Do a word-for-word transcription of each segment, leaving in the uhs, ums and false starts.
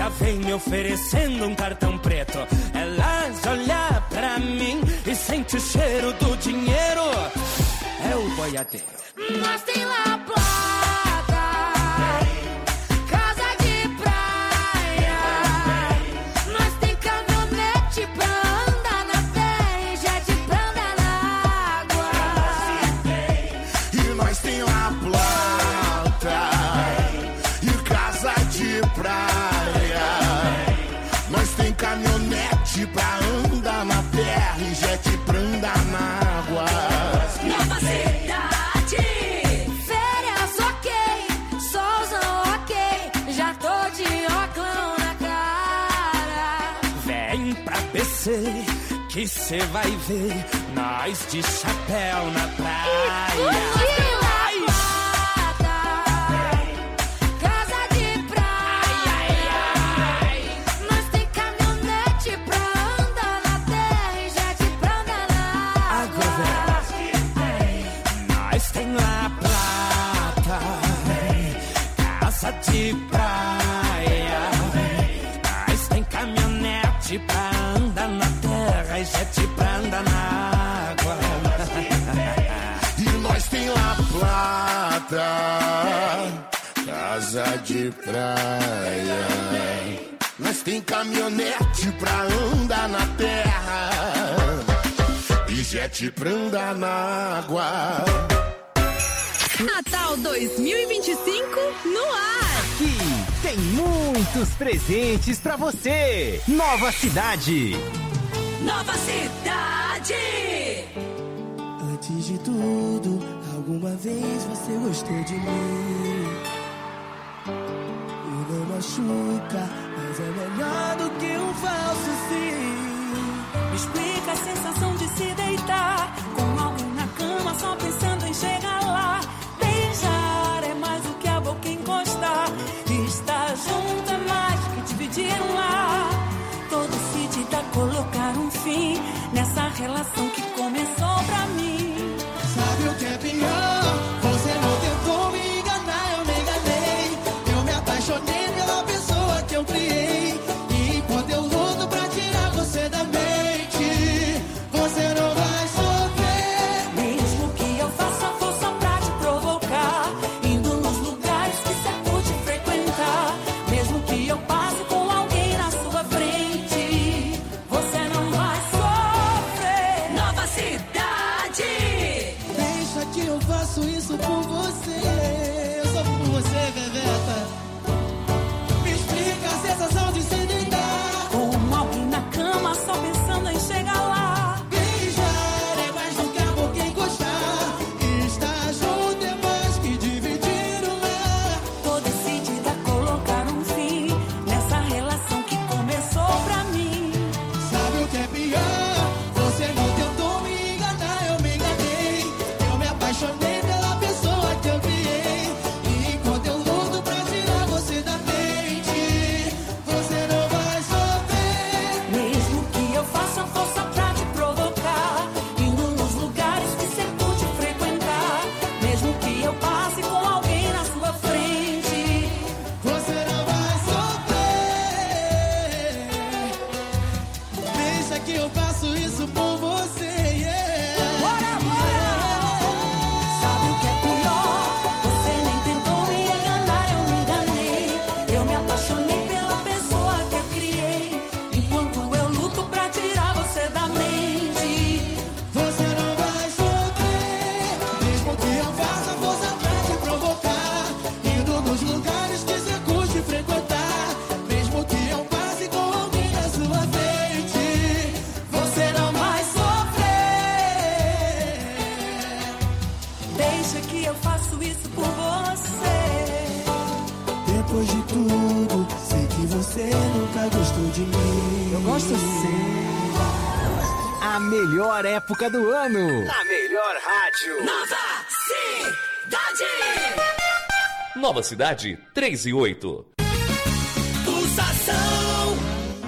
já vem me oferecendo um cartão preto. Ela já olha pra mim e sente o cheiro do dinheiro. É o boiadeiro. Nós tem lá placa, casa de praia. Nós tem caminhonete pra andar na terra e jet pra andar na água. E nós tem lá plata e casa de praia. Nós tem caminhonete pra andar na terra e jet pra andar na água. Nova cidade, férias ok, solzão ok, já tô de óculos na cara. Vem pra B C que cê vai ver nós de chapéu na praia. De praia, mas tem caminhonete pra andar na terra e jet pra andar na água. E nós tem lá plata, casa de praia. Nós tem caminhonete pra andar na terra e jet pra andar na água. Natal dois mil e vinte e cinco no ar. Aqui tem muitos presentes pra você. Nova Cidade. Nova Cidade. Antes de tudo, alguma vez você gostou de mim. E não machuca, mas é melhor do que um falso sim. Me explica a sensação de se deitar com alguém na cama só pensando em chegar lá. Beijar é mais do que a boca encostar. Estar junto é mais que dividir um lar. Tô decidida a colocar um fim nessa relação que começou pra mim. Sabe o que é pior? Você não tentou me enganar, eu me enganei. Eu me apaixonei pela pessoa que eu criei. E enquanto eu luto pra tirar você da mente, você não vai sofrer. Mesmo que eu faça força pra te provocar, indo nos lugares que você curte frequentar. Mesmo que eu passe com alguém na sua frente, você não vai sofrer. Nova cidade. Deixa que eu faço isso por você. Eu sou por você, Bebeta. Me explica a sensação de se deitar com alguém na cama só pensando em chegar lá. Beijar é mais do que a boca encostar. Estar junto é mais que dividir o lar. Tô decidida a colocar um fim nessa relação que começou pra mim. Sabe o que é pior? Você não tentou me enganar, eu me enganei. Eu me apaixonei pela pessoa que eu criei. E enquanto eu luto pra tirar você da mente, você não vai sofrer. Mesmo que eu faça força pra te provocar, indo nos lugares que você curte frequentar. Mesmo que eu passe com alguém na sua frente, Você não vai sofrer. Deixa que eu faço isso por você, yeah. bora, bora! Sabe o que é pior? Você nem tentou me enganar, eu me enganei. Eu me apaixonei pela pessoa que eu criei. Enquanto eu luto pra tirar você da mente, Você não vai sofrer. Mesmo que eu faça força pra te provocar, indo nos lugares que você curte frequentar. Mesmo que eu passe com alguém na sua frente, você não vai sofrer. Deixa que eu faço isso por você. depois de tudo, sei que você nunca gostou de mim. Eu gosto sim. A melhor época do ano. Na melhor rádio. Nova cidade. Nova Cidade três e oito. Pulsação.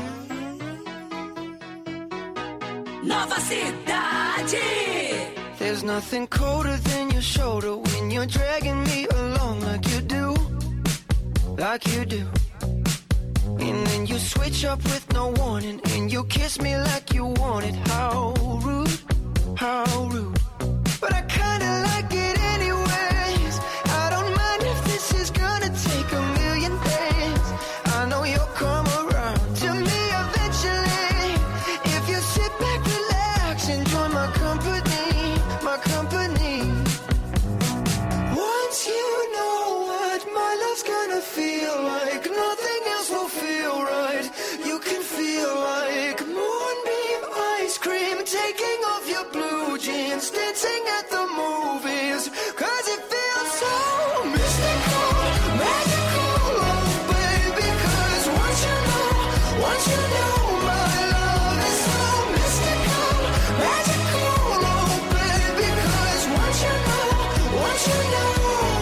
Nova cidade. There's nothing colder than your shoulder when you're dragging me along like you do, like you do. And then switch up with no warning, and you kiss me like you want it. How rude, how rude. But I kinda like it anyways. I don't mind if this is gonna take a million days. I know you'll come around to me eventually. If you sit back, relax, enjoy my company, my company. Once you know what my love's gonna feel like, nothing else will feel right. You can feel like moonbeam ice cream, taking off your blue jeans, dancing at the movies, cause it feels so mystical, magical, oh baby, cause once you know, once you know my love is so mystical, magical, oh baby, cause once you know, once you know.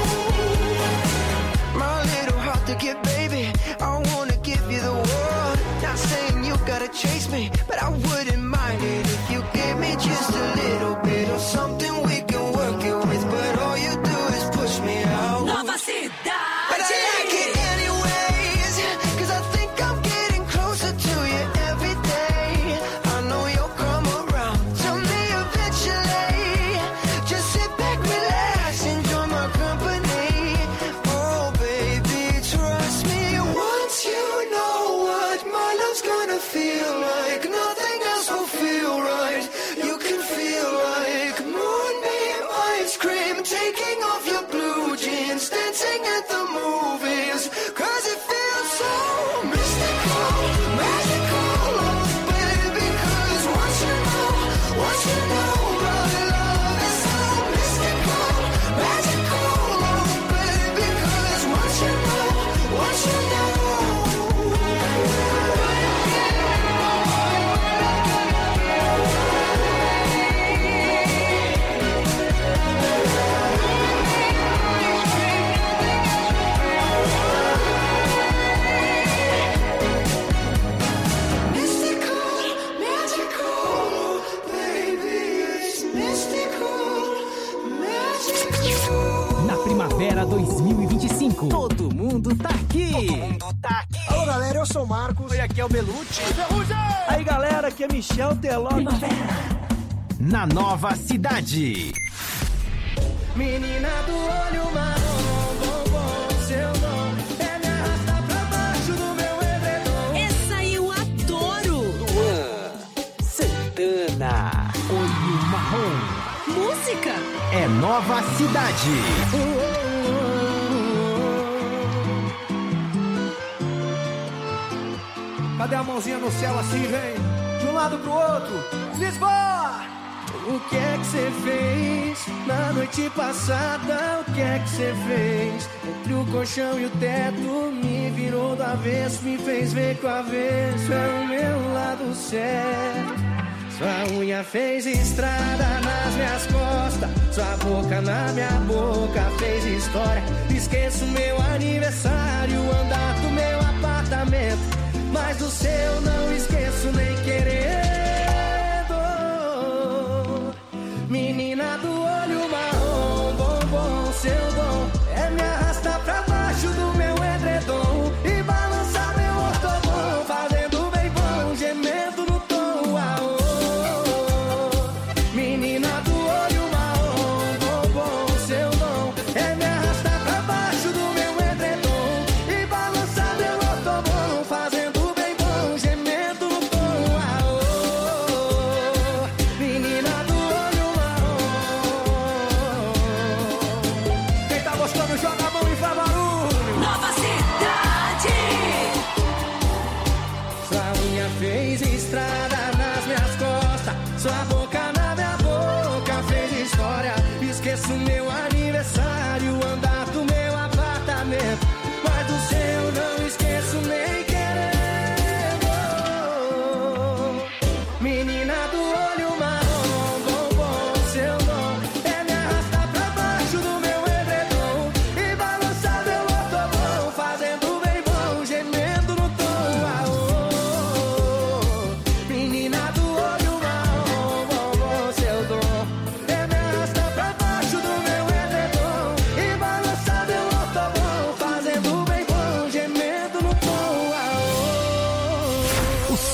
My little heart to get, baby, I wanna give you the world. Not saying you gotta chase me, but I wouldn't mind it if you gave me just a little bit of something we can work it with. But all you do is push me out. Nova Cidade. But I like it anyways, cause I think I'm getting closer to you every day. I know you'll come around to me eventually. Just sit back, relax, enjoy my company. Oh baby, trust me. Once you know what my love's gonna feel like, nothing else will feel right. You can feel like moonbeam ice cream, taking off your blue jeans, dancing at the movies, cause it feels so mystical, magical, oh baby, cause once you know, once you know my love is so mystical, magical, oh baby, cause once you know, once you know. Na Primavera dois mil e vinte e cinco, todo mundo tá aqui. Todo mundo tá aqui. Alô, galera, eu sou o Marcos. Oi, aqui é o Belucci. Aí, galera, aqui é Michel Teló. Na Nova Cidade. Menina do olho marrom, bombom, seu nome é me arrastar pra baixo do meu edredom. Essa eu adoro. Luan Santana. Olho Marrom. Música. É Nova Cidade. Cadê a mãozinha no céu assim, vem? De um lado pro outro. Lisboa! O que é que você fez na noite passada? O que é que você fez? Entre o colchão e o teto, me virou do avesso, me fez ver que o avesso é o meu lado certo. Sua unha fez estrada nas minhas costas, sua boca na minha boca fez história. Esqueço meu aniversário, o andar do meu apartamento, mas do seu não esqueço nem querendo. Menina do olho marrom, bombom, seu dom é me arrastar pra baixo do meu edredom e balançar meu ortobom, fazendo bem bom, gemendo no tom. Aô. Menina do olho marrom, bombom, seu dom é me arrastar pra baixo do meu edredom e balançar meu ortobom,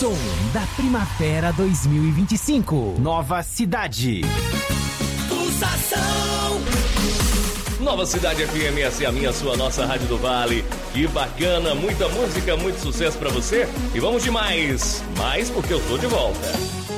som da Primavera dois mil e vinte e cinco. Nova Cidade. Pulsação. Nova Cidade F M, essa é a minha, sua, nossa Rádio do Vale. Que bacana, muita música, muito sucesso pra você. E vamos de mais, mais porque eu tô de volta.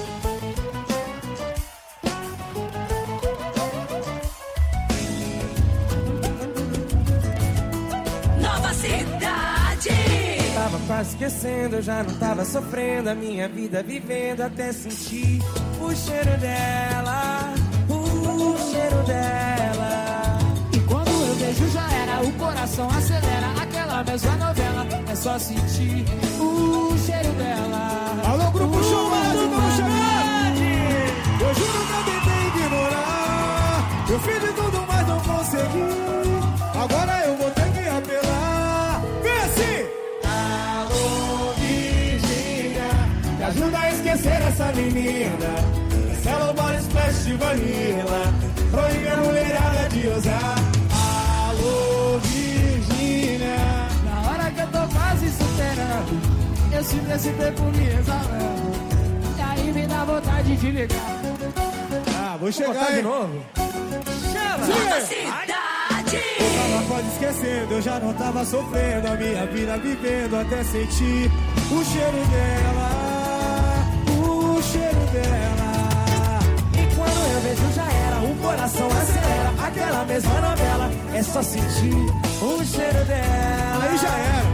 Nova Cidade. Tava quase esquecendo, eu já não tava sofrendo a minha vida vivendo até sentir o cheiro dela, o cheiro dela. E quando eu vejo já era, o coração acelera. Aquela mesma novela, é só sentir o cheiro dela. Alô, grupo Showmado, vamos chegar! Eu juro que eu tentei ignorar. Eu fiz de tudo, mas não consegui. Agora eu vou ter que apelar. Vem assim! Alô, Virgínia, me ajuda a esquecer essa menina. Essa body splash de vanilla, proíbe a mulherada de usar. Alô, Virgínia, na hora que eu tô quase superando, eu sinto esse tempo me exalando. E aí me dá vontade de ligar. Ah, vou chegar botar aí. de novo. Chama! Nova Cidade. Eu tava quase esquecendo, eu já não tava sofrendo a minha vida vivendo até sentir o cheiro dela, o cheiro dela. E quando eu vejo já era, o coração acelera. Aquela mesma novela, é só sentir o cheiro dela. Aí já era.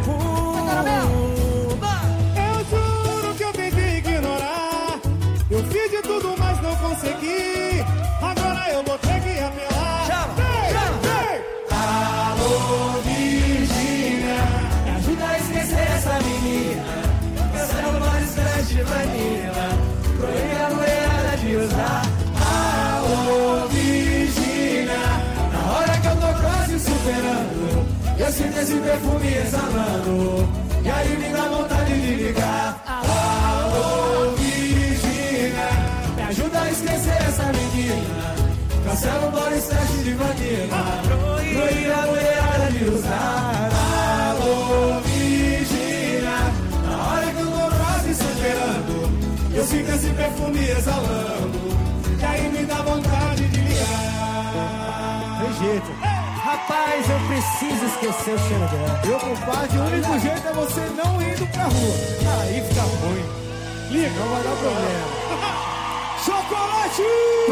Uh, Eu juro que eu tentei ignorar. Eu fiz de tudo, mas não consegui. Agora eu vou ter que apelar. Chama, Vem, chama. vem. Alô, Virgínia, me ajuda a esquecer essa menina. Cancela o body splash de vanilla, proíbe a mulherada de usar. alô, Virgínia, Na hora que eu tô quase superando, eu sinto esse perfume exalando. E aí me dá vontade de ligar. alô, Virgínia, Me ajuda a esquecer essa menina. Cancela o body splash de vanilla, proíbe a mulherada de usar. alô, Virgínia, Na hora que eu tô quase superando, eu sinto esse perfume exalando. E aí me dá vontade de ligar. Tem jeito. rapaz, eu preciso esquecer o cheiro dela. Meu compadre, o único jeito é você não indo pra rua. Aí fica ruim. Liga, não vai dar problema. Chocolate!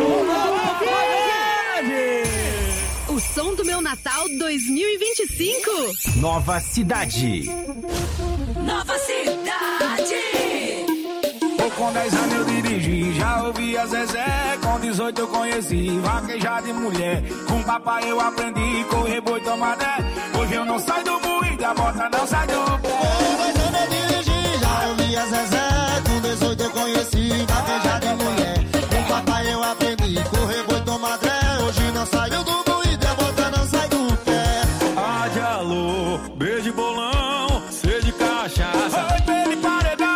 O som do meu Natal dois mil e vinte e cinco. Nova Cidade. Nova Cidade. Com dez anos eu dirigi, já ouvi a Zezé. Com dezoito eu conheci vaquejar de mulher. Com papai eu aprendi correr boi tomadé. Hoje eu não saio do moído, a bota não sai do pé. Com dez anos eu dirigi, já ouvi a Zezé. Com dezoito eu conheci vaquejar de mulher. Com papai eu aprendi correr boi tomadé. Hoje não saio do moído, a bota não sai do pé. Ah, de alô, beijo de bolão, sede de cachaça. Oi, pele paredão.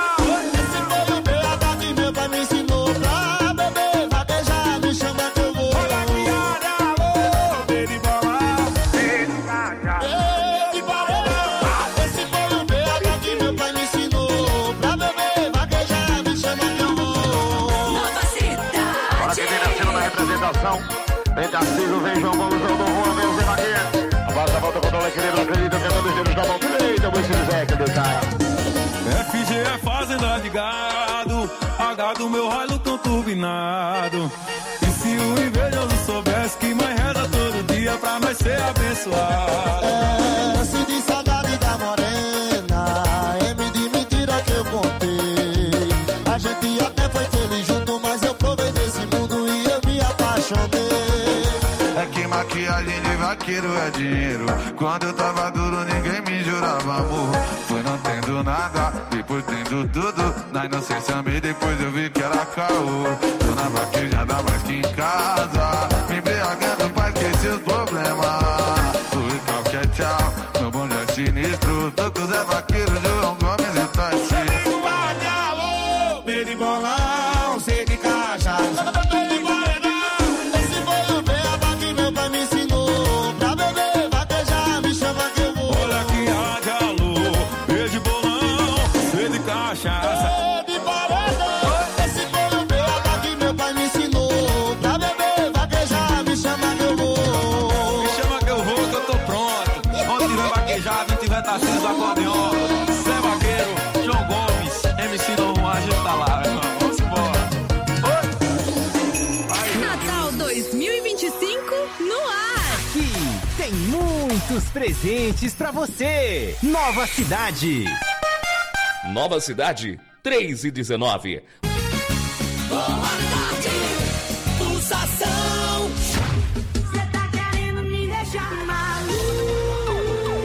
Meu pai me ensinou pra beber, vaquejar, me chama que eu vou. Olha aqui, olha, alô, beijo de bolão, sede de cachaça. Ei, paredão, esse foi o B H que meu pai me ensinou. Pra beber, vaquejar, me chama que eu vou. Nova Cidade. Bora que vem nascendo na representação. Vem Tarcísio, vem João Gomes, João do Rua, vem o Zé Maria. A base da volta contra o equilíbrio, acredita que é dos dedos da mão direita, o esse Zé que detalhe. F G é fazenda de gado, H do meu raio tão turbinado. E se o invejoso soubesse que mãe reza todo dia pra nós ser abençoado. É, se de saudade da morena, M de mentira que eu contei. A gente até foi feliz junto, mas eu provei desse mundo e eu me apaixonei. É que maquiagem de vaqueiro é dinheiro. Quando eu tava duro, ninguém me jurava amor. Foi não tendo nada, depois tendo tudo. Na inocência amei, depois eu vi que era caô. Tô na vaquejada mais que em casa, me embriagando pra esquecer os problemas. Fui qualquer tchau, no bonde é sinistro. Tô com o Zé Vaqueiro, João Gomes e Tassi. Guarde alô, beijo de bolão, sede de cachaça. Cachaça. muitos presentes pra você. Nova Cidade. Nova Cidade, três e dezenove. Boa tarde, pulsação. Cê tá querendo me deixar maluca.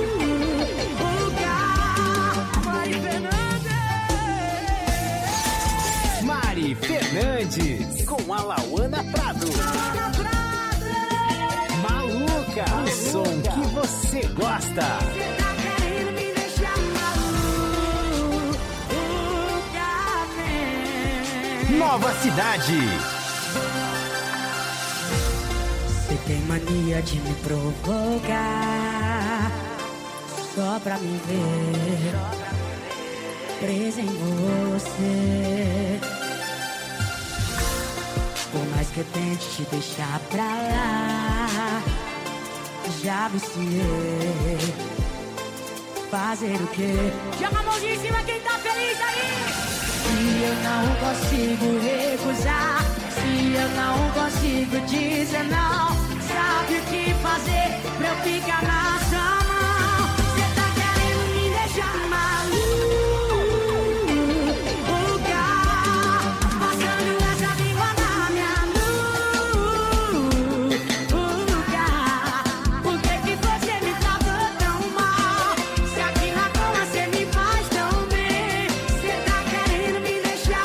Mari Fernandes. Mari Fernandes, com a Lauana Prado. Maluca, o som que você gosta. Cê tá querendo me deixar maluca. Nova Cidade. Você tem mania de me provocar só pra me ver presa em você. Por mais que eu tente te deixar pra lá, já viciei. Fazer o quê? Joga a mãozinha em cima quem tá feliz aí. Se eu não consigo recusar, se eu não consigo dizer não, sabe o que fazer pra eu ficar na sua mão? Cê tá querendo me deixar maluca, passando essa língua na minha nuca. Por que que você me tratou tão mal? Se aqui na cama cê me faz tão bem. Cê tá querendo me deixar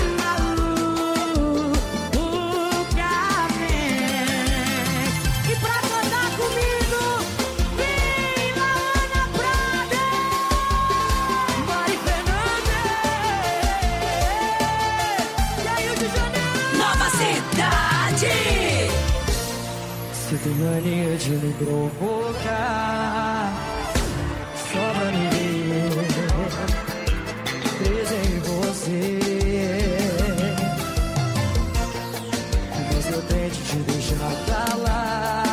maluca, vem. E pra cantar comigo, vem Lauana Prado, Mari Fernandes e aí o de Janeiro. Nova Cidade. Você tem mania de me provocar só pra me ver presa em você. Mas eu tento te deixar pra lá,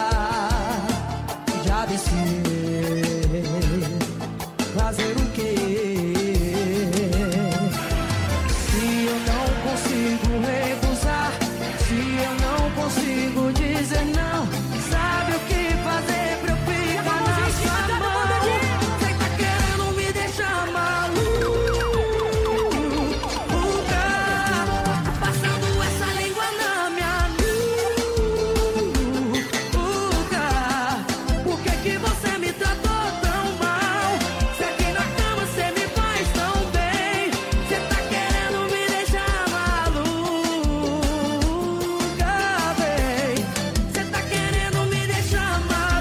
já desci. Fazer o quê? Se eu não consigo recusar, se eu não consigo dizer não, sabe o que fazer pra eu ficar na sua mão? Cê tá querendo me deixar maluca, passando essa língua na minha nuca. Por que que você me tratou tão mal? Se aqui na cama cê me faz tão bem. Cê tá querendo me deixar maluca, bem. Cê tá querendo me deixar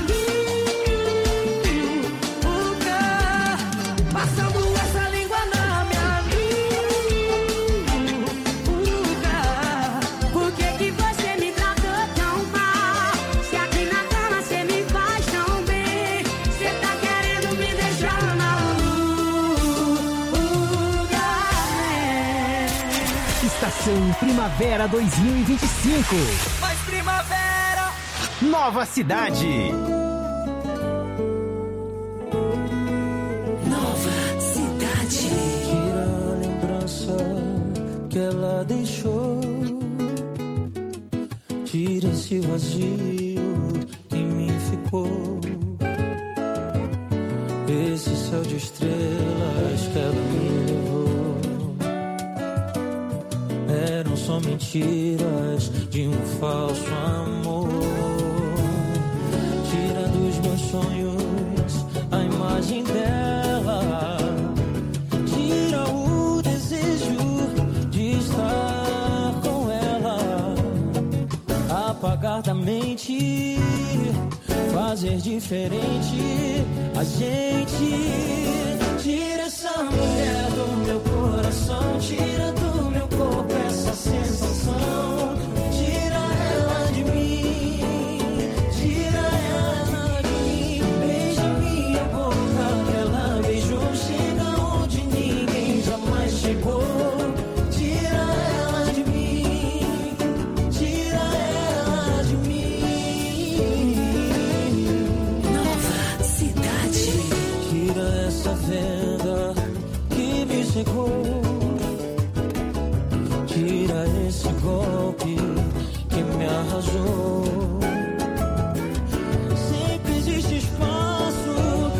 maluca, passando essa língua na minha nuca. Por que que você me tratou tão mal? Se aqui na cama cê me faz tão bem. Cê tá querendo me deixar maluca, bem. Estação Primavera dois mil e vinte e cinco. Mais primavera. Nova Cidade. Nova Cidade. Tira a lembrança que ela deixou. Tira esse vazio que em mim ficou. Esse céu de estrelas que ela me levou eram só mentiras de um falso amor. Tira dos meus sonhos a imagem dela. Tira o desejo de estar com ela. Apagar da mente, fazer diferente a gente. Tira essa mulher do meu coração, tira do meu corpo essa sensação. Tira ela de mim, tira ela de mim. Beija minha boca, ela beijou, chega onde ninguém jamais chegou. Tira ela de mim, tira ela de mim. Nova Cidade. Tira essa venda que me cegou. Tira esse golpe que me arrasou. Sempre existe espaço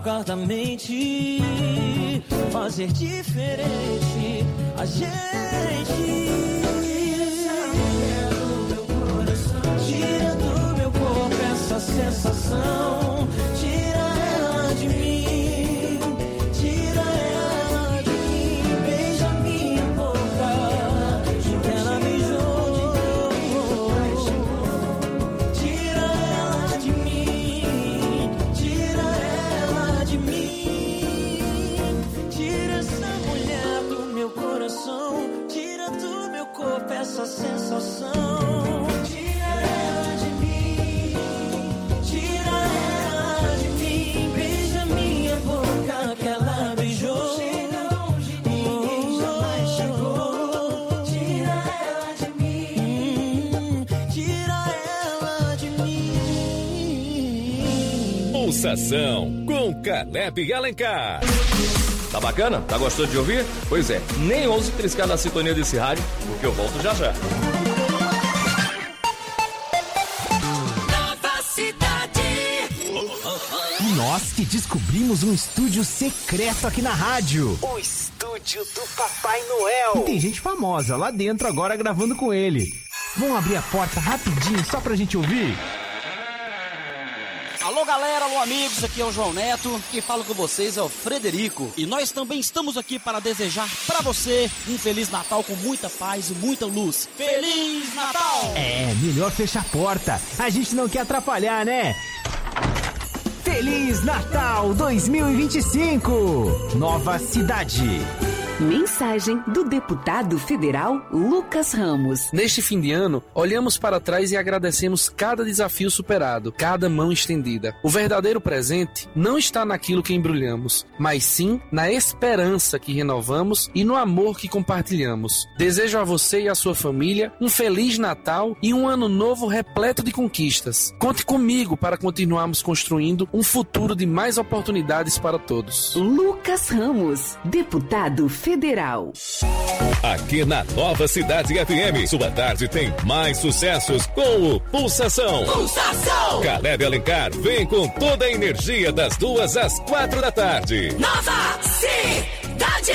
apagar da mente, fazer diferente a gente. Tira do meu corpo essa sensação, tira ela de mim, tira ela de mim, beija minha boca, que ela beijou, tira ela de mim, tira ela de mim, tira essa mulher do meu coração, tira do meu corpo essa sensação. Pulsação com Caleb Alencar. Tá bacana? Tá gostando de ouvir? Pois é, nem ouse triscar na sintonia desse rádio, porque eu volto já já. Nova Cidade. E nós que descobrimos um estúdio secreto aqui na rádio. O estúdio do Papai Noel. E tem gente famosa lá dentro agora gravando com ele. Vamos abrir a porta rapidinho só pra gente ouvir? Alô galera, alô amigos, aqui é o João Neto, quem fala com vocês é o Frederico. E nós também estamos aqui para desejar pra você um Feliz Natal com muita paz e muita luz. Feliz Natal! É, melhor fechar a porta, a gente não quer atrapalhar, né? Feliz Natal dois mil e vinte e cinco, Nova Cidade. Mensagem do deputado federal Lucas Ramos. Neste fim de ano, olhamos para trás e agradecemos cada desafio superado, cada mão estendida. O verdadeiro presente não está naquilo que embrulhamos, mas sim na esperança que renovamos e no amor que compartilhamos. Desejo a você e a sua família um Feliz Natal e um ano novo repleto de conquistas. Conte comigo para continuarmos construindo um futuro de mais oportunidades para todos. Lucas Ramos, deputado federal. Federal. Aqui na Nova Cidade F M, sua tarde tem mais sucessos com o Pulsação. Pulsação! Caleb Alencar vem com toda a energia das duas às quatro da tarde. Nova Cidade!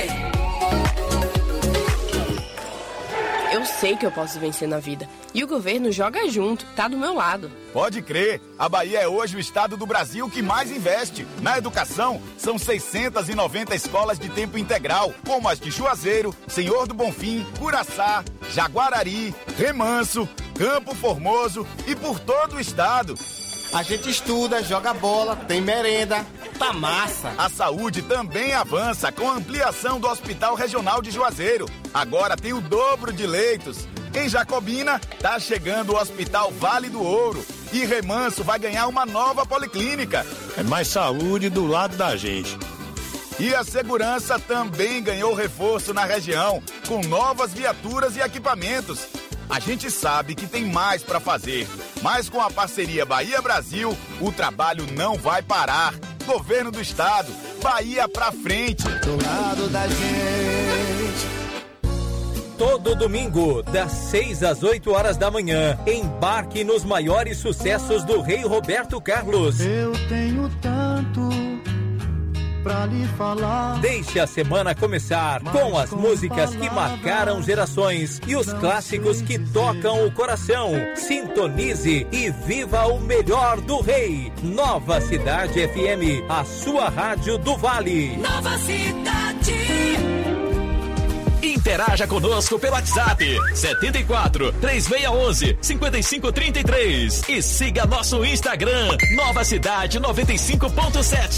Eu sei que eu posso vencer na vida. E o governo joga junto, tá do meu lado. Pode crer, a Bahia é hoje o estado do Brasil que mais investe. Na educação, são seiscentas e noventa escolas de tempo integral, como as de Juazeiro, Senhor do Bonfim, Curaçá, Jaguarari, Remanso, Campo Formoso e por todo o estado. A gente estuda, joga bola, tem merenda, tá massa. A saúde também avança com a ampliação do Hospital Regional de Juazeiro. Agora tem o dobro de leitos. Em Jacobina, tá chegando o Hospital Vale do Ouro. E Remanso vai ganhar uma nova policlínica. É mais saúde do lado da gente. E a segurança também ganhou reforço na região, com novas viaturas e equipamentos. A gente sabe que tem mais para fazer, mas com a parceria Bahia-Brasil, o trabalho não vai parar. Governo do Estado, Bahia pra frente. Do lado da gente. Todo domingo, das seis às oito horas da manhã, embarque nos maiores sucessos do Rei Roberto Carlos. Eu tenho tanto pra lhe falar. Deixe a semana começar com as músicas que marcaram gerações e os clássicos que tocam o coração. Sintonize e viva o melhor do Rei. Nova Cidade F M, a sua rádio do Vale. Nova Cidade. Interaja conosco pelo WhatsApp setenta e quatro, três seis um um, cinco cinco três três e siga nosso Instagram Nova Cidade noventa e cinco ponto sete.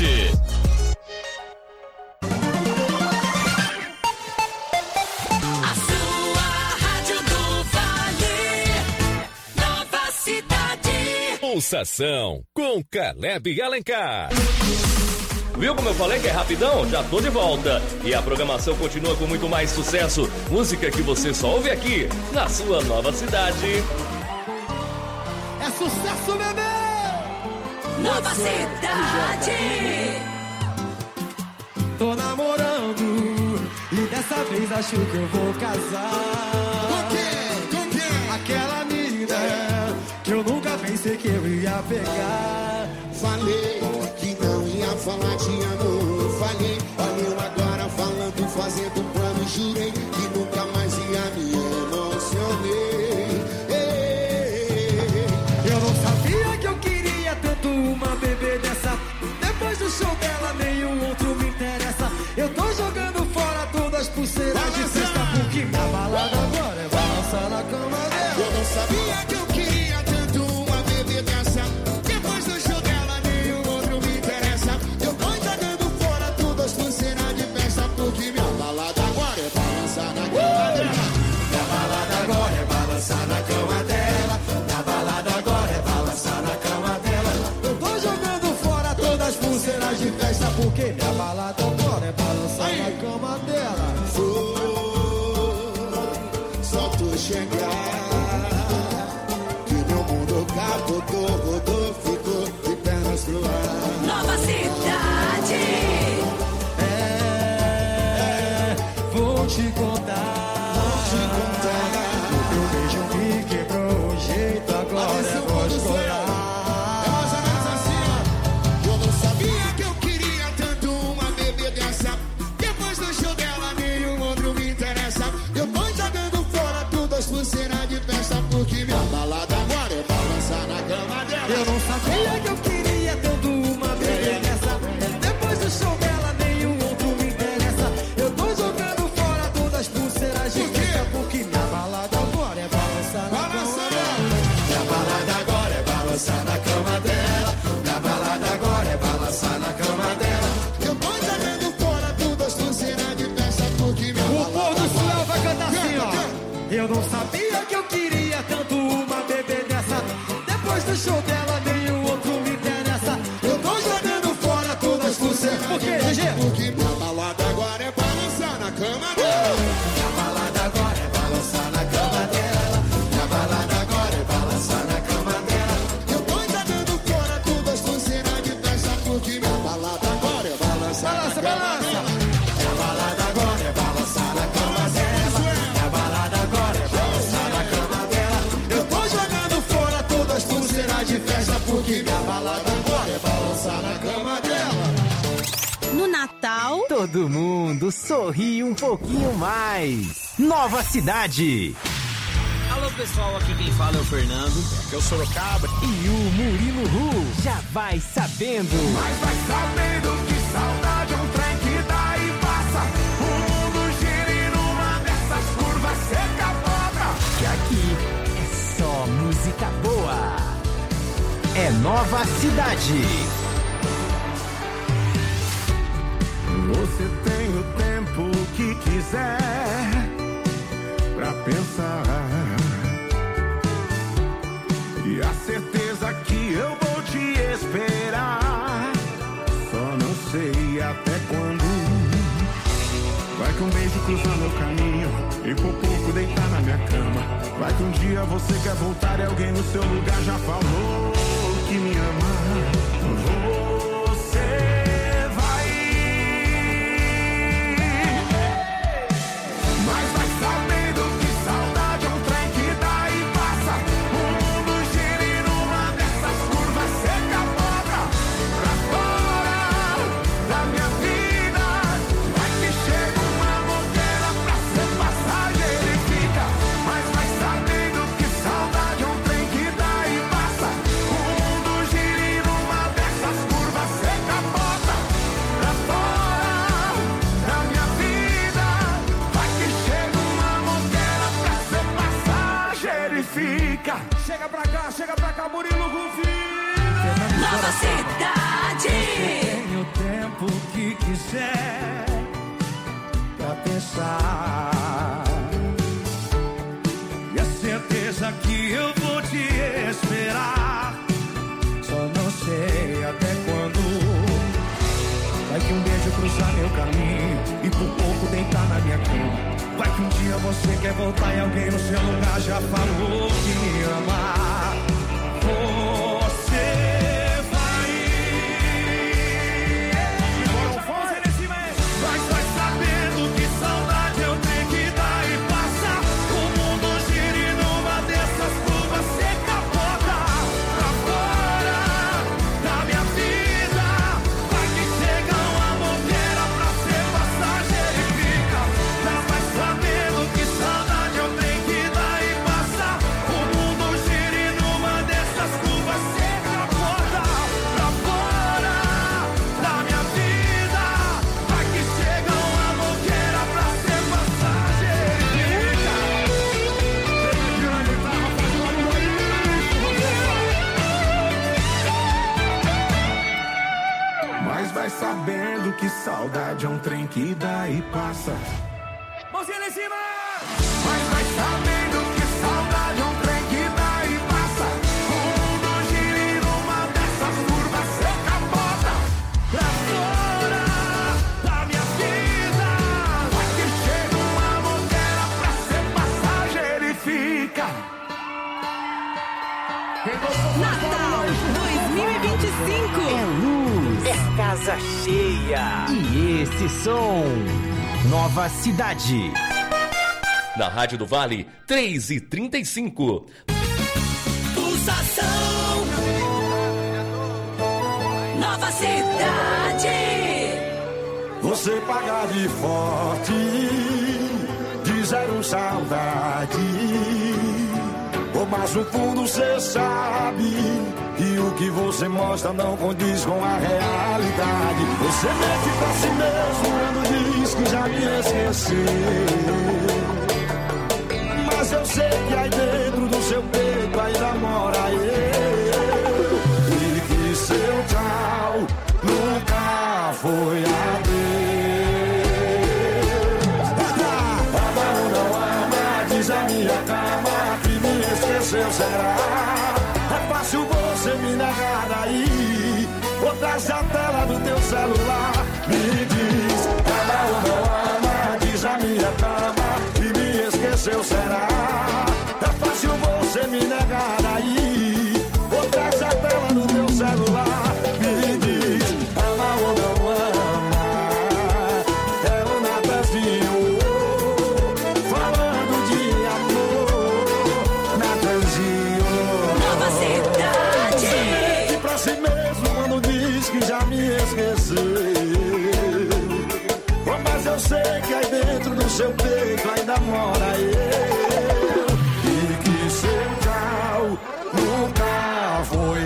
A sua rádio do Vale. Nova Cidade. Pulsação com Caleb Alencar. Viu como eu falei que é rapidão? Já tô de volta. E a programação continua com muito mais sucesso. Música que você só ouve aqui, na sua Nova Cidade. É sucesso, bebê! Nova Cidade. Tô namorando e dessa vez acho que eu vou casar. Com quem? Com quem? Aquela mina que eu nunca pensei que eu ia pegar. Falei que não ia falar te amo, eu falhei. Olha eu agora falando, fazendo plano, jurei que nunca mais ia me emocionei. Eu não sabia que eu queria tanto uma bebê dessa. Depois do show dela, nenhum outro me interessa. Eu tô jogando fora todas as pulseiras de festa, porque minha balada agora é balançar na cama dela. Eu não sabia que eu queria tanto uma bebê dessa. Depois do show dela, nenhum outro me interessa. Eu tô jogando fora todas as pulseiras de festa, porque minha balada agora é balançar na cama dela. Minha balada agora é balançar na cama dela. Minha balada agora é balançar na cama dela. Eu tô jogando fora todas as pulseiras de festa, porque minha balada agora é balançar na cama dela. Só tu chegar que meu mundo capotou, rodou, ficou de pernas pro ar. Nova cidade. É, vou te contar, vou te contar. O teu beijo me quebrou o jeito, agora é voz corar. É mais ou menos assim, ó. Eu não sabia que eu queria tanto uma bebê dessa. Depois do show dela, nenhum outro me interessa. Eu tô jogando fora todas as pulseiras de festa, porque minha balada agora é balançar na cama dela. Eu não sabia que eu queria tanto uma bebê dessa. Depois do show dela, nenhum outro me interessa. Eu tô jogando fora todas as pulseiras de festa, porque minha balada agora é balançar na cama dela. Minha balada agora é balançar na cama dela. Minha balada agora é balançar na cama dela. Eu tô jogando fora todas as pulseiras de festa, porque minha O balada povo do agora céu vai cantar assim, ó. Eu não sabia que eu queria tanto uma bebê dessa. Depois do show dela, nenhum outro me interessa. Eu tô jogando fora todas as pulseiras. Por quê, G G? Porque minha balada agora é balançar na cama dela. Minha balada agora é balançar na cama dela. Minha balada agora é balançar na cama dela. Eu tô jogando fora todas as pulseiras de festa, porque minha balada agora é balançar na cama dela. Minha balada agora é balançar na cama dela. Minha balada agora é balançar na cama dela. Eu tô jogando fora todas as pulseiras de festa, porque minha balada agora é balançar na cama dela. No Natal, todo mundo sorri um pouquinho mais. Nova cidade. Alô pessoal, aqui quem fala é o Fernando. Aqui é o Sorocaba. E o Murilo Ru já vai sabendo. Mas vai sabendo que saudade é um trem que dá e passa. O mundo gira e numa dessas curvas cê capota. Que aqui é só música boa. É Nova Cidade. Você tem o tempo que quiser pra pensar. E a certeza que eu vou te esperar. Só não sei até quando. Vai que um beijo cruza meu caminho e por pouco deitar na minha cama. Vai que um dia você quer voltar e alguém no seu lugar já falou que me ama. Você Chega pra cá, chega pra cá, Murilo Rufinho. Nova cidade. Você tem o tempo que quiser pra pensar. E a certeza que eu vou te esperar. Só não sei até quando. Vai que um beijo cruzar meu caminho e por pouco deitar na minha cama. Vai que um dia você quer voltar e alguém no seu lugar já falou que me ama. Você vai. Mas vai sabendo que saudade eu tenho que dar e passa. O mundo gira e numa dessas curvas você capota. Pra fora da minha vida. Vai que vai sabendo que saudade é um trem que dá e passa. Mãozinha lá em cima! Mas vai sabendo que saudade é um trem que dá e passa. O mundo gira e numa dessas curvas cê capota. Pra fora da minha vida, vai que chega uma moteira pra ser passageiro e fica. Natal dois mil e vinte e cinco. É luz, é casa cheia. E esse som, Nova Cidade. Na Rádio do Vale, três e trinta e cinco. Pulsação. Nova Cidade. Você paga de forte, de zero saudade. Oh, mas no fundo cê sabe que o que você mostra não condiz com a realidade. Você mente pra si mesmo quando diz que já me esqueceu. Mas eu sei que aí dentro do seu peito ainda mora eu. E que seu tchau nunca foi adeus. Ama ou não ama, diz a minha cama, que me esqueceu, será? É fácil você me negar daí. Vou trazer a tela do teu celular. Me diz, ama ou não ama, diz a minha cama, que me esqueceu, será? É fácil você me negar daí. Vou trazer a tela do teu celular. Me diz, ama ou não ama. É o Natanzinho falando de amor. Natanzinho. Nova Cidade. E pra si mesmo quando diz que já me esqueceu. Oh, mas eu sei que aí dentro do seu peito ainda mora eu. E que seu tchau nunca foi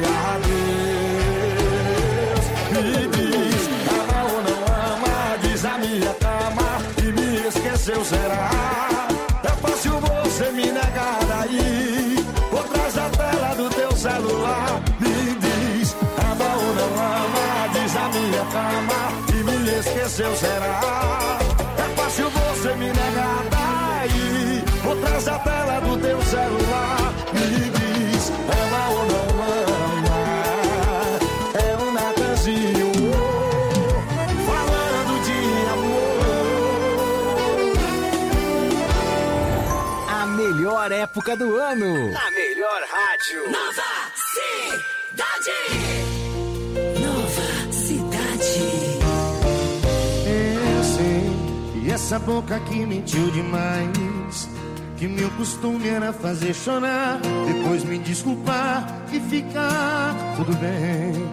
adeus. Me diz, ama ou não ama, diz a minha cama, e me esqueceu, será? É fácil você me negar daí. Por trás da tela do teu celular. Me diz, ama ou não ama, diz a minha cama, e me esqueceu, será? É fácil você me negar daí. Por trás da tela do teu celular. Me diz, ama ou não ama. É um Natanzinho falando de amor. A melhor época do ano. Na melhor rádio. Nova Cidade. Nova Cidade. Eu sei que essa boca aqui mentiu demais, que meu costume era fazer chorar, depois me desculpar e ficar tudo bem.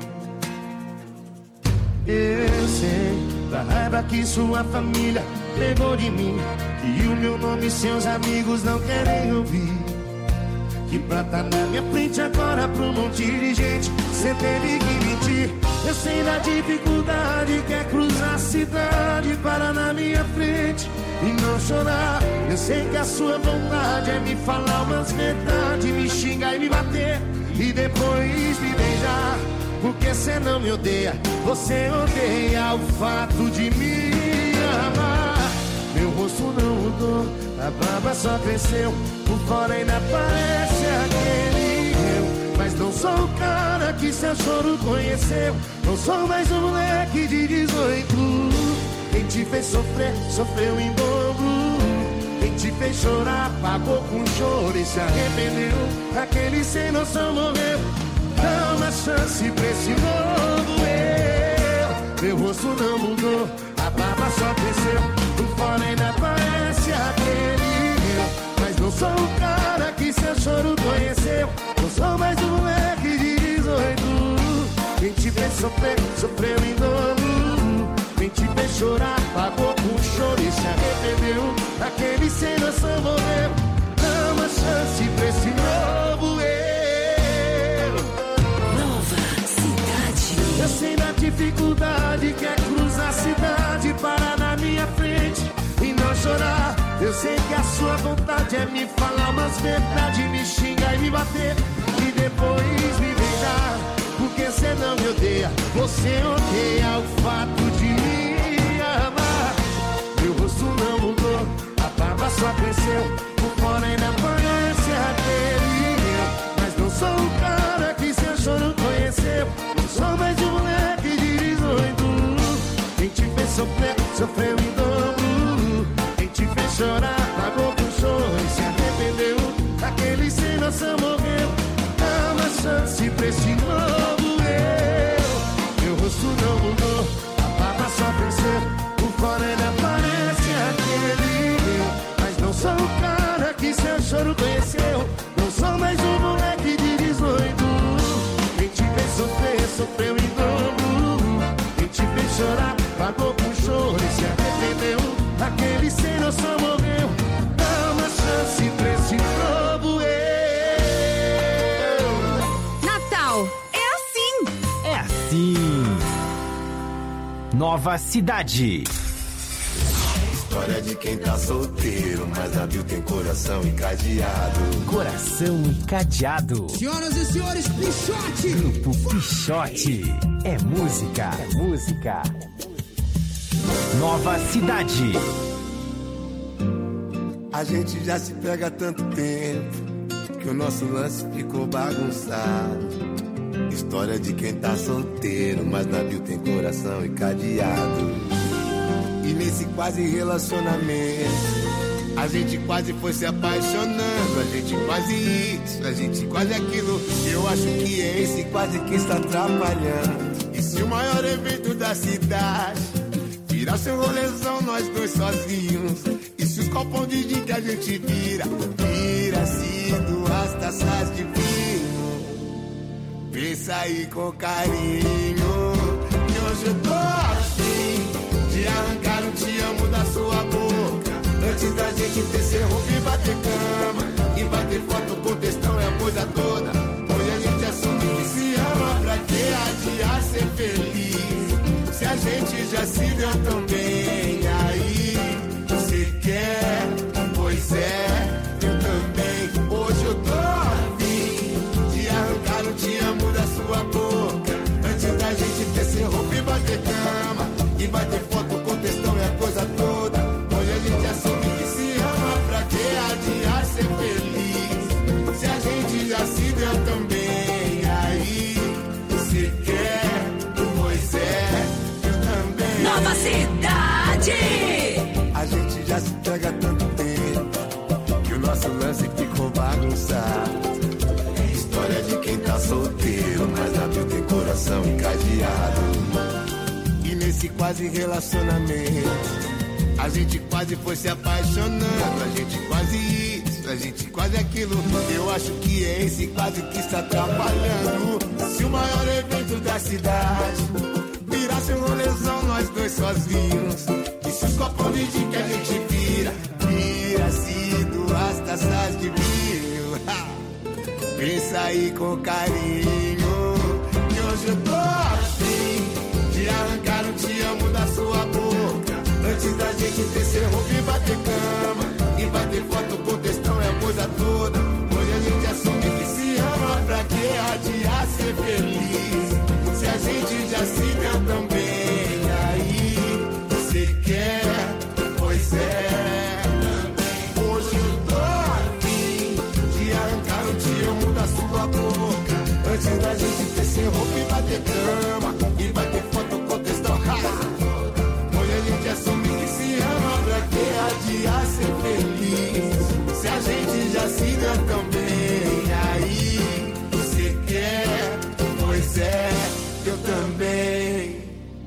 Eu sei da raiva que sua família pegou de mim, e o meu nome seus amigos não querem ouvir. Que pra tá na minha frente agora pra um monte de gente cê teve que mentir. Eu sei da dificuldade que é cruzar a cidade, parar na minha frente e não chorar. Eu sei que a sua vontade é me falar umas verdades, me xingar e me bater e depois me beijar. Porque cê não me odeia, você odeia o fato de me amar. Meu rosto não mudou, a barba só cresceu, por fora ainda parece aquele eu. Mas não sou o cara que seu choro conheceu, não sou mais um moleque de dezoito. Quem te fez sofrer, sofreu em dobro. Quem te fez chorar, pagou com choro e se arrependeu. Aquele sem noção morreu. Dá uma chance pra esse novo eu. Meu rosto não mudou, a barba só cresceu, por fora ainda parece aquele eu. Mas não sou o cara que seu choro conheceu, não sou mais um moleque de dezoito. Quem te fez sofrer, sofreu em dobro. Quem te fez chorar, pagou com choro e se arrependeu. Aquele sem noção morreu. Dá uma chance pra esse novo eu. Nova Cidade. Eu sei da dificuldade que é cruzar a cidade, parar na minha frente e não chorar. Eu sei que a sua vontade é me falar umas verdades, me xingar e me bater e depois me beijar. Porque cê não me odeia, você você odeia o fato de me amar. Meu rosto não mudou, a barba só cresceu, por fora ainda parece aquele eu. Mas não sou o cara que se achou não conheceu. Eu sou mais de um moleque de dezoito. Quem te fez sofrer, sofreu em dobro. Quem te fez chorar, pagou com choro e se arrependeu. Aquele sem noção morreu. Dá uma chance pra esse novo eu. Meu rosto não mudou, a barba só cresceu, por fora ainda parece aquele eu. Mas não sou o cara que seu choro conheceu. Não sou mais um moleque de dezoito. Quem te fez sofrer, sofreu em dobro. Quem te fez chorar, pagou com choro e se arrependeu. Aquele sem noção morreu. Dá uma chance pra esse novo eu. Natal é assim. É assim. Nova Cidade. História de quem tá solteiro, mas a Bill tem coração encadeado. Coração encadeado. Senhoras e senhores, Pichote. Grupo Pichote. É música. É música. Nova Cidade. A gente já se pega há tanto tempo que o nosso lance ficou bagunçado. História de quem tá solteiro, mas na Bill tem coração encadeado. E nesse quase relacionamento, a gente quase foi se apaixonando. A gente quase isso, a gente quase aquilo. Eu acho que é esse quase que está atrapalhando. E se o maior evento da cidade virar seu rolezão, nós dois sozinhos? E se os copos de gin que a gente vira, vira-se duas taças de vinho? Pensa aí com carinho, que hoje eu tô afim de arrancar um te amo da sua boca, antes da gente descer roupa e bater cama, e bater foto com textão e a coisa toda. Hoje a gente assume que se ama, pra que adiar ser feliz, se a gente já se deu tão bem. Aí, você quer? Pois é, eu também. Hoje eu tô afim de arrancar um te amo da sua boca, antes da gente descer roupa e bater cama, e bater foto com textão e a coisa toda. Hoje a gente assume que se ama, pra que adiar ser feliz, se a gente já se deu tão bem. Aí, você quer? Pois é, eu também. Nova Cidade. A gente já se pega há tanto tempo que o nosso lance ficou bagunçado. História de quem tá solteiro, mas a Bill tem coração encadeado. E nesse quase relacionamento, a gente quase foi se apaixonando. A gente quase isso, a gente quase aquilo. Eu acho que é esse quase que está atrapalhando. Se o maior evento da cidade virasse um rolezão, nós dois sozinhos. E se os copos de gin que a gente vira, vira-se duas taças de vinho? Pensa aí com carinho, que hoje eu tô afim de arrancar um te amo da sua boca, antes da gente descer roupa e bater cama, e bater foto com textão e a coisa toda. Hoje a gente assume que se ama, pra que adiar ser feliz, se a gente já se deu tão bem. Aí, você quer? Pois é, hoje eu tô afim de arrancar um te amo da sua boca, antes da gente descer roupa e bater cama, e bater foto com textão. Hoje a gente assume que se ama, pra que adiar ser feliz, se a gente já se deu tão bem. Aí, você quer? Pois é, eu também.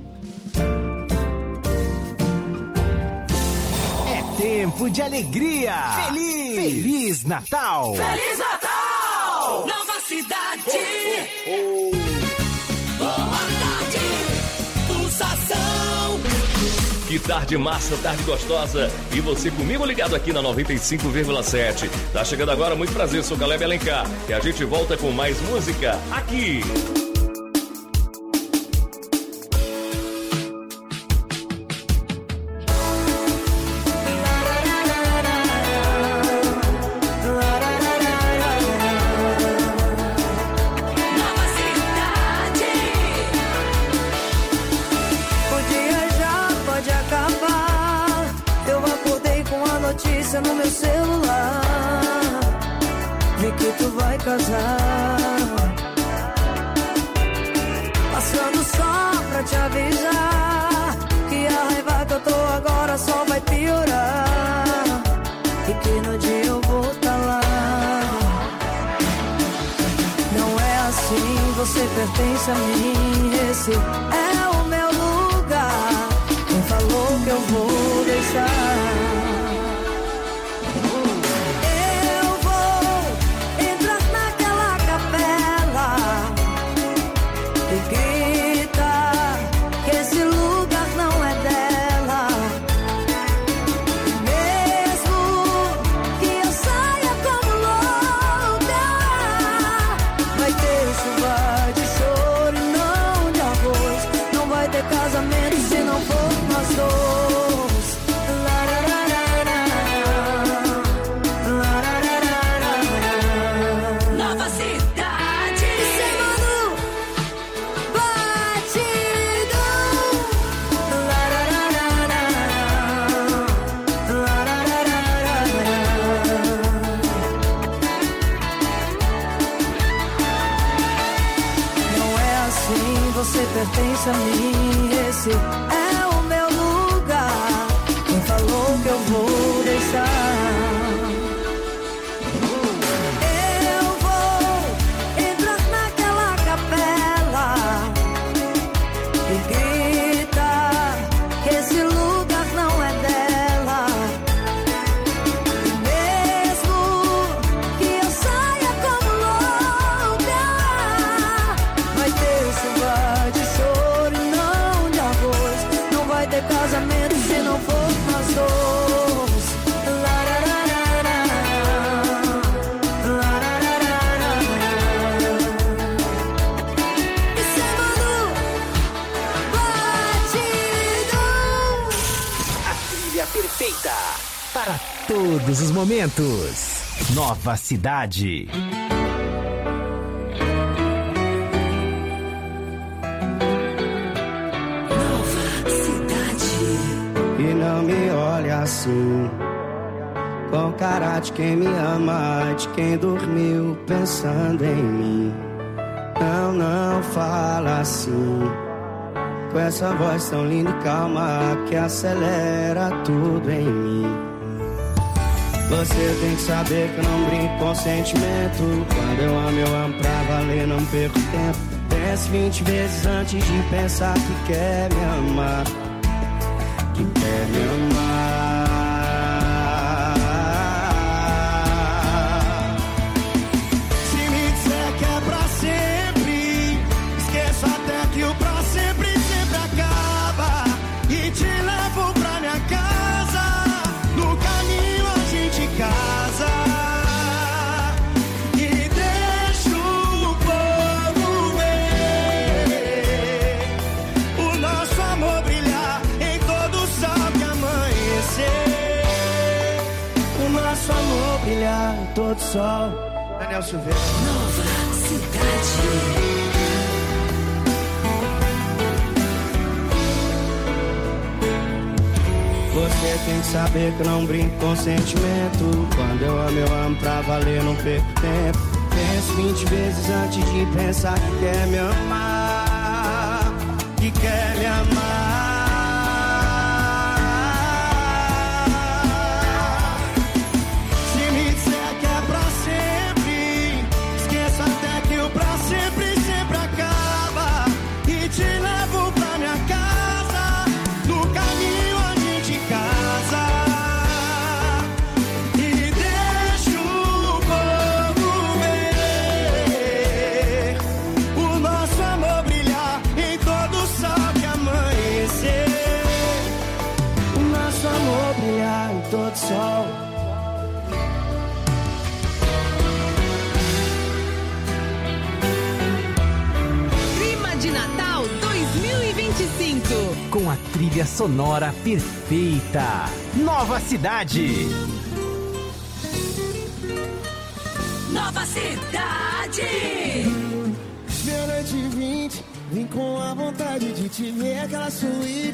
É tempo de alegria. Feliz, Feliz Natal. Feliz Natal! Nova Cidade! Oh, oh, oh. Boa tarde! Pulsação! Que tarde massa, tarde gostosa. E você comigo ligado aqui na noventa e cinco vírgula sete. Tá chegando agora, muito prazer, sou Caleb Alencar. E a gente volta com mais música aqui. olha no meu celular, vê que tu vai casar. Passando só pra te avisar que a raiva que eu tô agora só vai piorar, e que no dia eu vou tá lá. Não é assim, você pertence a mim, esse é o meu lugar. Quem falou que eu vou deixar? Eu vou entrar naquela capela e gritar que esse lugar não é dela. Mesmo que eu saia como louca, vai ter chuva de choro e não de arroz. Não vai ter casamento se não for nós dois. Nova cidade. Semana batidão. Não é assim, você pertence a mim, esse é o meu lugar. Quem falou que eu vou deixar? Eu vou entrar naquela capela e gritar que esse lugar não é dela. Mesmo que eu saia como louca, vai ter chuva de choro e não de arroz. Não vai ter casamento se não for nós dois. E semana batidão. A trilha perfeita para todos os momentos. Nova Cidade. E não me olha assim, com cara de quem me ama, de quem dormiu pensando em mim. Não, não fala assim, com essa voz tão linda e calma que acelera tudo em mim. Você tem que saber que eu não brinco com sentimento. Quando eu amo, eu amo pra valer, não perco tempo. Pense vinte vezes antes de pensar que quer me amar, que quer me amar. Se me disser que é pra sempre, esqueça até que o pra sempre sempre acaba. E te levo pra minha casa, no caminho a gente casa. E deixa o povo ver o nosso amor brilhar em todo sol que amanhecer. O nosso amor brilhar em todo sol. Daniel Silveira. Nova cidade. Você tem que saber que eu não brinco com sentimento. Quando eu amo, eu amo pra valer, não perco tempo. Penso vinte vezes antes de pensar que quer me amar, que quer me amar. Se me disser que é pra sempre, esqueça até que o pra sempre sempre acaba. E te levo pra minha casa, no caminho a gente casa. E deixa o povo ver o nosso amor brilhar em todo sol que amanhecer. O nosso amor brilhar em todo sol. Clima de Natal dois mil e vinte e cinco. Com a trilha sonora perfeita. Nova Cidade. Nova cidade. Meia-noite e vinte, vim com a vontade de te ver aquela suíte.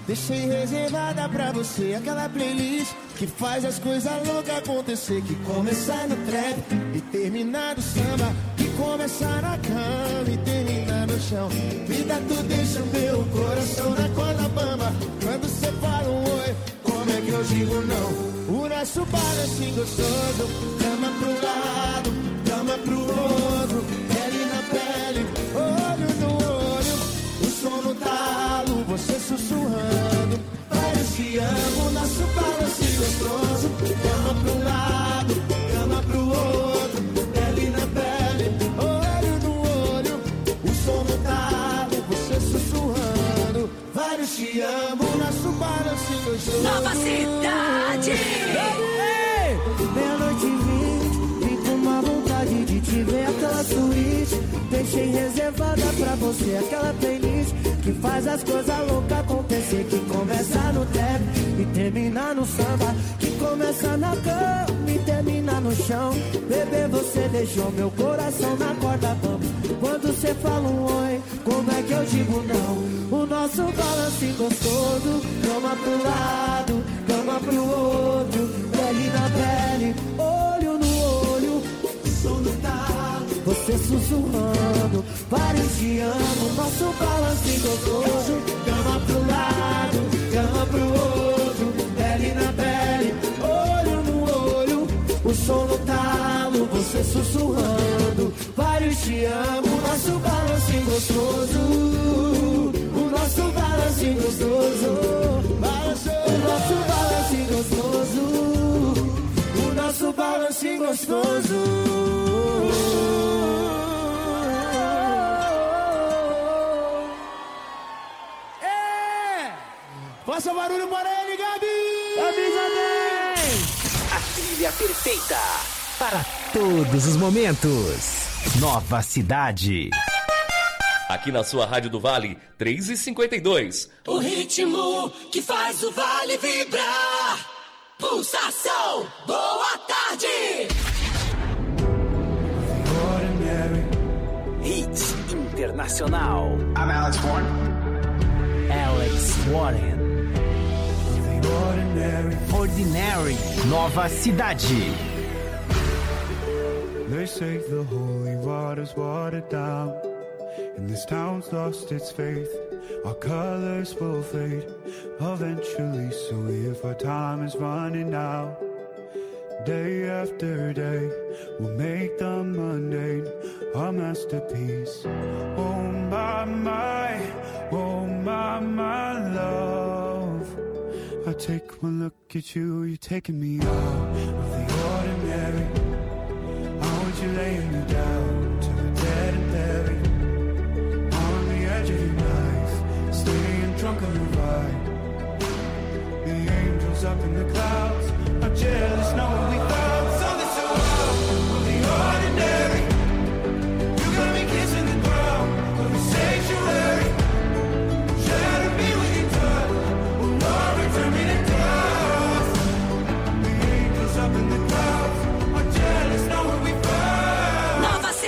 Deixei reservada pra você aquela playlist que faz as coisas loucas acontecer. Que começar no trap e terminar no samba. Que começar na cama e terminar no chão. Vida, tu deixa meu coração na corda bamba. Quando cê fala um oi, como é que eu digo não? O nosso balancinho gostoso. Cama pro lado, cama pro outro. Pele na pele, olho no olho. O som no talo, você sussurrando. Vários te amo, nosso balancinho gostoso. Cama pro lado, cama pro outro. Pele na pele, olho no olho. O som no talo, você sussurrando. Vários te amo, nosso balancinho gostoso. Nova Cidade! Meia-noite e vinte, vim com uma vontade de te ver aquela suíte. Deixei reservada pra você aquela playlist que faz as coisas loucas acontecer. Que começa no trap e termina no samba. Que começa na cama e termina no chão. Bebê, você deixou meu coração na corda bamba. Quando você fala um oi, como é que eu digo não? O nosso balancinho gostoso. Cama pro lado, cama pro outro. Pele na pele, olho no olho. Som do talo, você sussurrando. Vários te amo, nosso balancinho gostoso. Cama pro lado, cama pro outro. Pele na pele, olho no olho. O som no talo, você sussurrando. Vários te amo, nosso balancinho gostoso. O nosso balancinho gostoso. O nosso balancinho gostoso. O nosso balancinho gostoso. É! Faça barulho para ele, Gabi! Avisa bem! A trilha perfeita para todos os momentos. Nova Cidade. Aqui na sua Rádio do Vale, três e cinquenta e dois. O ritmo que faz o vale vibrar. Pulsação, boa tarde! Hits Internacional. I'm Alex Warren. Alex Warren. Ordinary. Nova Cidade. They say the holy water's watered down, and this town's lost its faith. Our colors will fade eventually, so if our time is running out, day after day, we'll make the mundane our masterpiece. Oh my, my, oh my, my love. I take one look at you, you're taking me out of the ordinary. How would you lay me down to the dead and buried on the edge of your knife, staying drunk on the ride? The angels up in the clouds are jealous knowing we found something so out of the ordinary. You got me kissing the ground of the sanctuary. Shadow me with your touch, will not return me to dust. The angels up in the clouds are jealous knowing we found. Nova Cidade!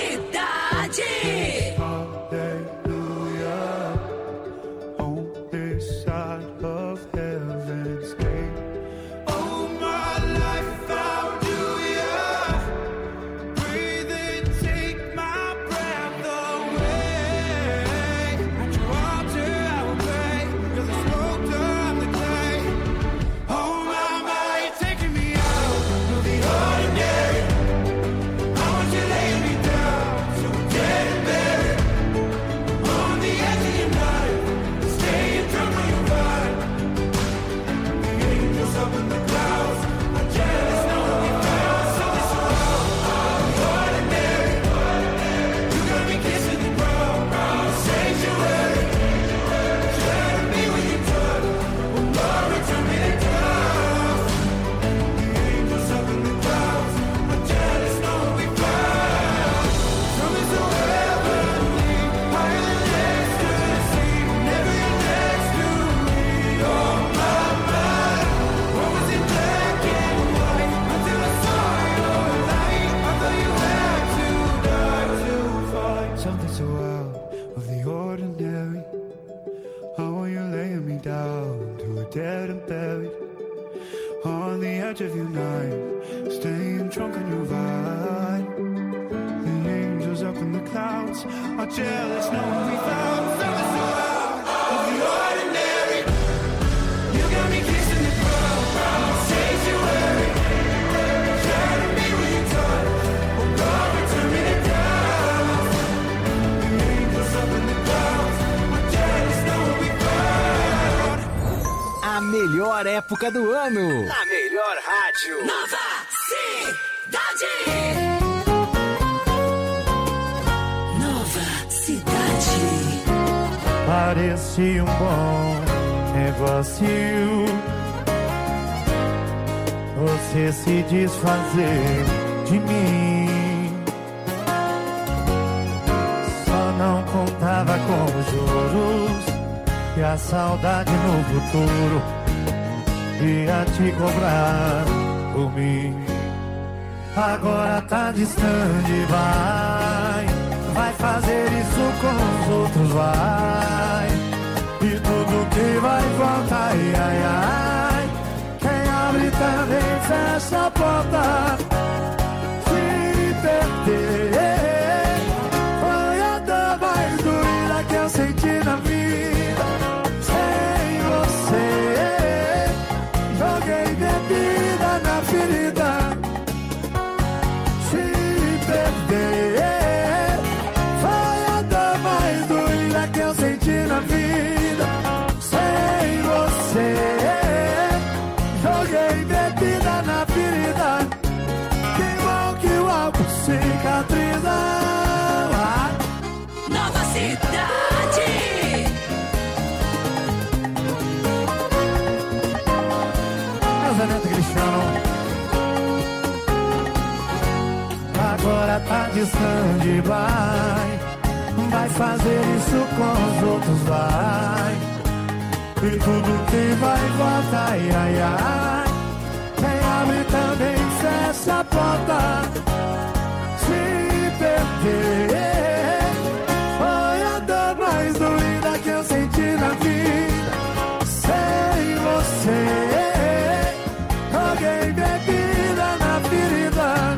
dead and buried on the edge of your knife, staying drunk on your vine. The angels up in the clouds are jealous, knowing we found fell so out of the ordinary. You got me kissing the ground, sanctuary. Try to be with you, touch, oh God, return me to dust. The angels up in the clouds are jealous, knowing we found. A melhor época do ano. Na melhor rádio. Nova Cidade. Nova Cidade. Parecia um bom negócio você se desfazer de mim. Só não contava com os juros e a saudade no futuro ia te cobrar por mim. Agora tá distante, vai, vai fazer isso com os outros, vai. E tudo que vai voltar, ai, ai, ai. Quem abre também fecha a porta. Se perder foi a dor mais doída que eu senti na vida. Sem você joguei bebida na ferida. Se perder foi a dor mais doída que eu senti na vida. Sem você joguei bebida na ferida. Que bom que o álcool cicatriza. Nova Cidade. Casamento Cristiano. Agora tá distante, vai. Vai fazer isso com os outros, vai. E tudo que vai voltar, ai, ai, ai. Quem abre também fecha a porta. Se perder foi a dor mais doída que eu senti na vida. Sem você joguei bebida na ferida.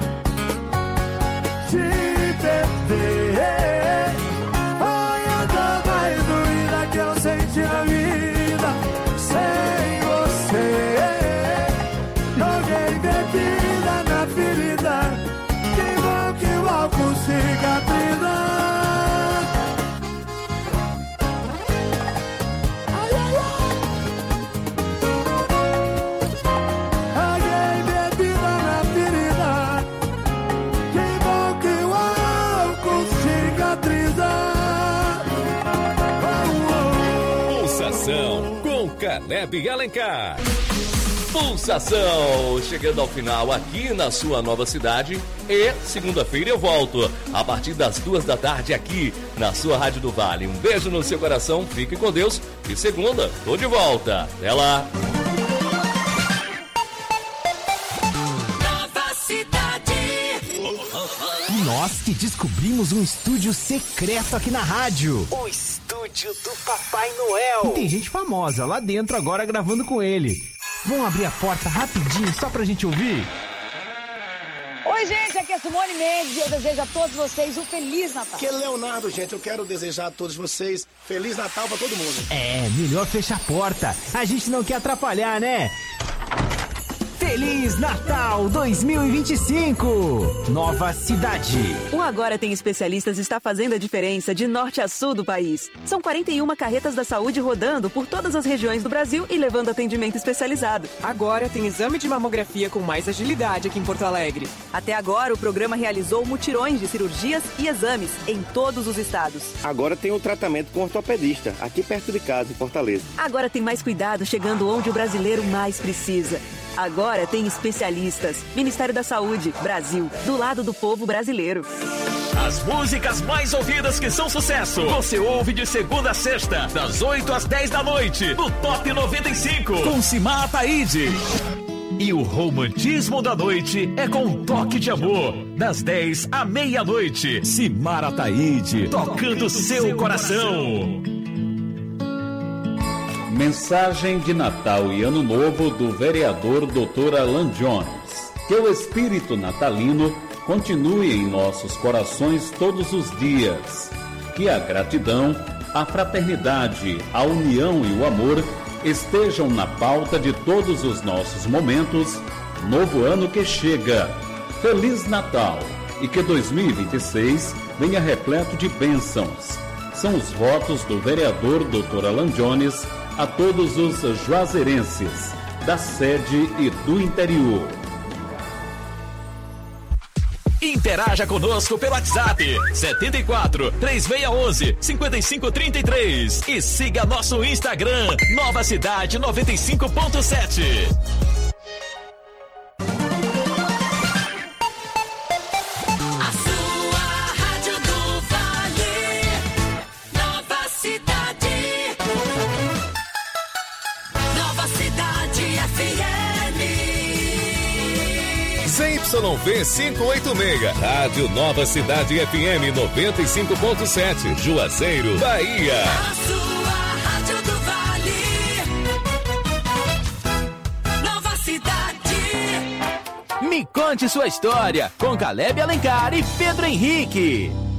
Se perder foi a dor mais doída que eu senti na vida. Sem você joguei bebida na ferida. Que bom que o álcool cicatriza. Ai, ai, ai. Joguei bebida na ferida. Que bom que o álcool cicatriza. Pulsação com Caleb Alencar. Pulsação, chegando ao final aqui na sua Nova Cidade. E segunda-feira eu volto a partir das duas da tarde aqui na sua Rádio do Vale. Um beijo no seu coração, fique com Deus e segunda tô de volta. Até lá. Nova Cidade. Nós que descobrimos um estúdio secreto aqui na rádio. O estúdio do Papai Noel. E tem gente famosa lá dentro agora gravando com ele. Vamos abrir a porta rapidinho só pra gente ouvir? Oi, gente, aqui é Simone Mendes e eu desejo a todos vocês um Feliz Natal. Aqui é Leonardo, gente, eu quero desejar a todos vocês Feliz Natal pra todo mundo. É, melhor fechar a porta, a gente não quer atrapalhar, né? Feliz Natal dois mil e vinte e cinco! Nova Cidade. O Agora Tem Especialistas está fazendo a diferença de norte a sul do país. São quarenta e uma carretas da saúde rodando por todas as regiões do Brasil e levando atendimento especializado. Agora tem exame de mamografia com mais agilidade aqui em Porto Alegre. Até agora, o programa realizou mutirões de cirurgias e exames em todos os estados. Agora tem um tratamento com ortopedista, aqui perto de casa, em Fortaleza. Agora tem mais cuidado chegando onde o brasileiro mais precisa. Agora tem especialistas. Ministério da Saúde, Brasil, do lado do povo brasileiro. As músicas mais ouvidas que são sucesso, você ouve de segunda a sexta, das oito às dez da noite, no Top noventa e cinco, com Simar Ataíde. E o romantismo da noite é com um toque de amor, das dez à meia-noite. Simar Ataíde, tocando seu coração. Mensagem de Natal e Ano Novo do vereador doutor Alan Jones. Que o espírito natalino continue em nossos corações todos os dias. Que a gratidão, a fraternidade, a união e o amor estejam na pauta de todos os nossos momentos. Novo ano que chega. Feliz Natal e que dois mil e vinte e seis venha repleto de bênçãos. São os votos do vereador doutor Alan Jones a todos os juazeirenses da sede e do interior. Interaja conosco pelo WhatsApp setenta e quatro, três seis um um, cinco cinco três três e siga nosso Instagram Nova Cidade noventa e cinco ponto sete. Z Y V quinhentos e oitenta e seis, Rádio Nova Cidade F M noventa e cinco ponto sete, Juazeiro, Bahia. A sua Rádio do Vale. Nova Cidade. Me conte sua história com Caleb Alencar e Pedro Henrique.